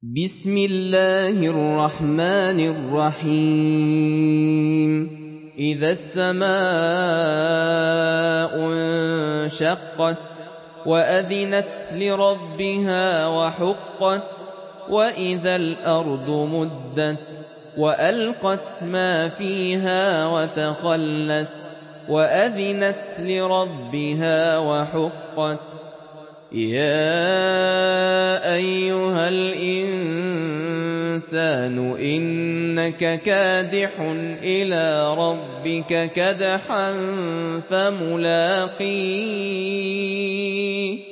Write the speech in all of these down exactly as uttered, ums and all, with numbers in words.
بسم الله الرحمن الرحيم إذا السماء انشقت وأذنت لربها وحقت وإذا الأرض مدت وألقت ما فيها وتخلت وأذنت لربها وحقت يا أيها الإنسان إنك كادح إلى ربك كدحا فملاقيه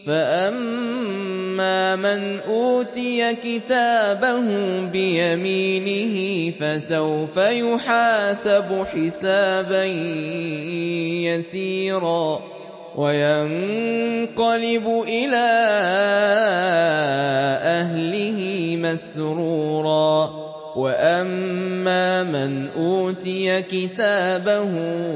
فأما من أوتي كتابه بيمينه فسوف يحاسب حسابا يسيرا وينقلب إلى أهله مسرورا وأما من أوتي كتابه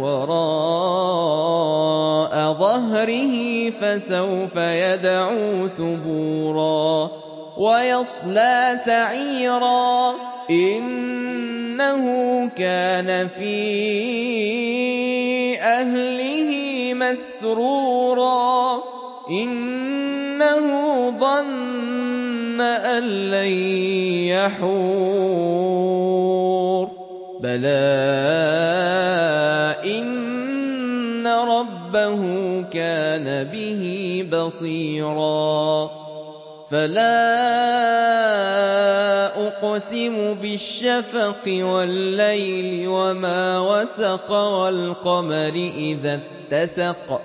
وراء ظهره فسوف يدعو ثبورا ويصلى سعيرا إنه كان في أهله مسرورا إنه ظن أن لن يحور بلى إن ربه كان به بصيرا فلا أقسم بالشفق والليل وما وسق والقمر إذا اتسق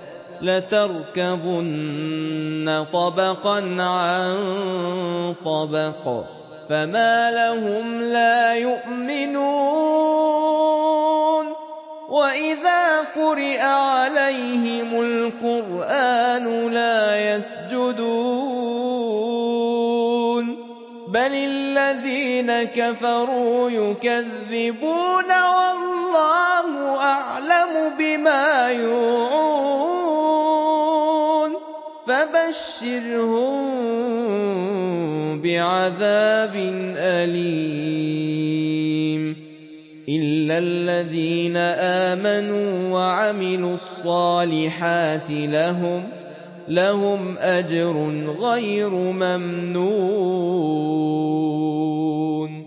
لتركبن طبقا عن طبق فما لهم لا يؤمنون وإذا قرئ عليهم القرآن لا يسجدون بل الذين كفروا يكذبون والله أعلم بما يوعون فبشرهم بعذاب أليم إلا الذين آمنوا وعملوا الصالحات لهم لهم أجر غير ممنون